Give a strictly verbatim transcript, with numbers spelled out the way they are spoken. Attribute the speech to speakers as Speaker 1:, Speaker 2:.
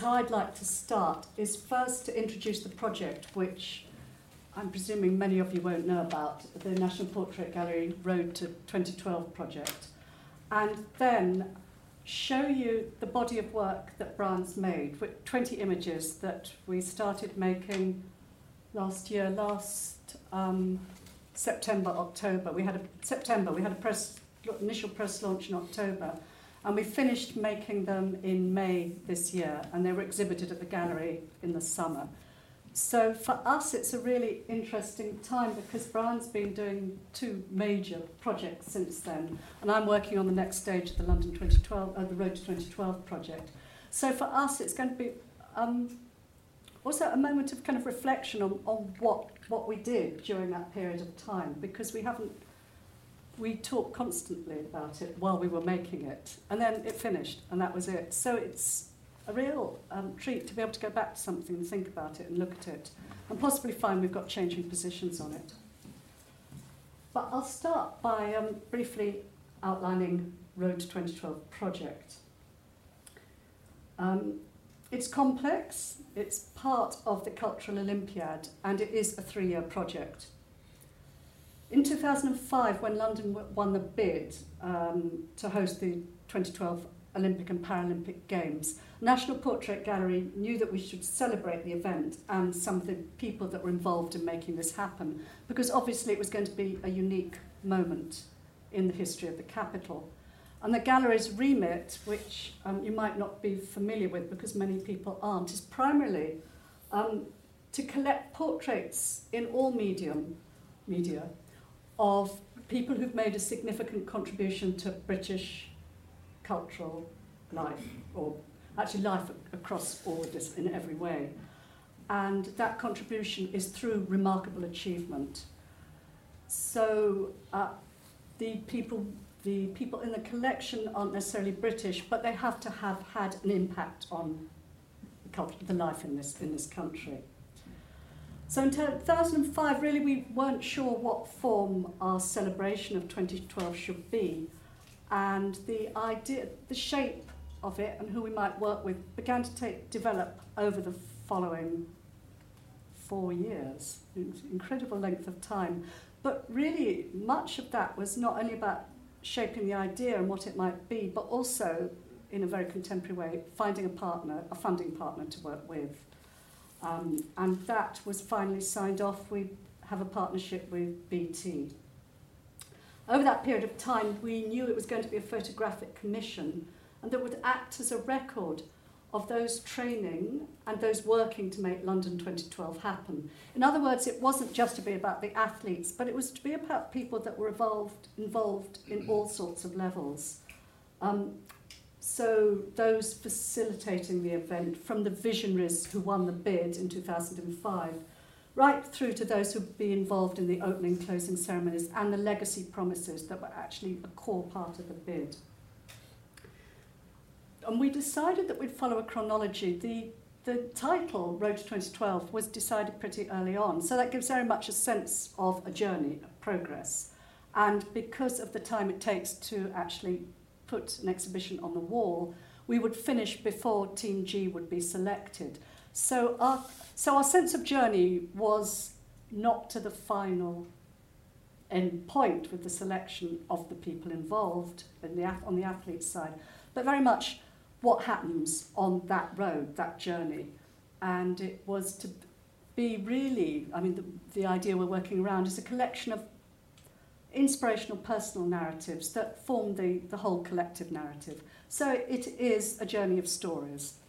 Speaker 1: how I'd like to start is first to introduce the project, which I'm presuming many of you won't know about, the National Portrait Gallery Road to twenty twelve project, and then show you the body of work that Brian's made, with twenty images that we started making last year, last um, September, October. We had a September, we had a press initial press launch in October, and we finished making them in May this year, and they were exhibited at the gallery in the summer. So for us, it's a really interesting time because Brian's been doing two major projects since then, and I'm working on the next stage of the London twenty twelve, uh, the Road to twenty twelve project. So for us, it's going to be um, also a moment of kind of reflection on, on what, what we did during that period of time, because we haven't, we talked constantly about it while we were making it, and then it finished, and that was it. So it's a real um, treat to be able to go back to something and think about it and look at it, and possibly find we've got changing positions on it. But I'll start by um, briefly outlining Road to twenty twelve project. Um, it's complex, it's part of the Cultural Olympiad, and it is a three-year project. In two thousand five, when London won the bid um, to host the twenty twelve Olympic and Paralympic Games, National Portrait Gallery knew that we should celebrate the event and some of the people that were involved in making this happen, because obviously it was going to be a unique moment in the history of the capital. And the gallery's remit, which um, you might not be familiar with because many people aren't, is primarily um, to collect portraits in all medium, media of people who've made a significant contribution to British cultural life, or actually life across all of this in every way. And that contribution is through remarkable achievement. So uh, the people the people in the collection aren't necessarily British, but they have to have had an impact on the, culture, the life in this, in this country. So in two thousand five, really we weren't sure what form our celebration of twenty twelve should be. And the idea, the shape of it and who we might work with began to take, develop over the following four years, incredible length of time. But really, much of that was not only about shaping the idea and what it might be, but also, in a very contemporary way, finding a partner, a funding partner to work with. Um, and that was finally signed off. We have a partnership with B T. Over that period of time, we knew it was going to be a photographic commission, and that would act as a record of those training and those working to make London twenty twelve happen. In other words, it wasn't just to be about the athletes, but it was to be about people that were involved, involved in all sorts of levels. Um, so those facilitating the event, from the visionaries who won the bid in two thousand five, right through to those who would be involved in the opening and closing ceremonies and the legacy promises that were actually a core part of the bid. And we decided that we'd follow a chronology. The, the title, Road to twenty twelve, was decided pretty early on, so that gives very much a sense of a journey, of progress. And because of the time it takes to actually put an exhibition on the wall, we would finish before Team G would be selected. So our, so our sense of journey was not to the final end point with the selection of the people involved in the, on the athlete's side, but very much what happens on that road, that journey. And it was to be really, I mean, the, the idea we're working around is a collection of inspirational personal narratives that form the, the whole collective narrative. So it is a journey of stories.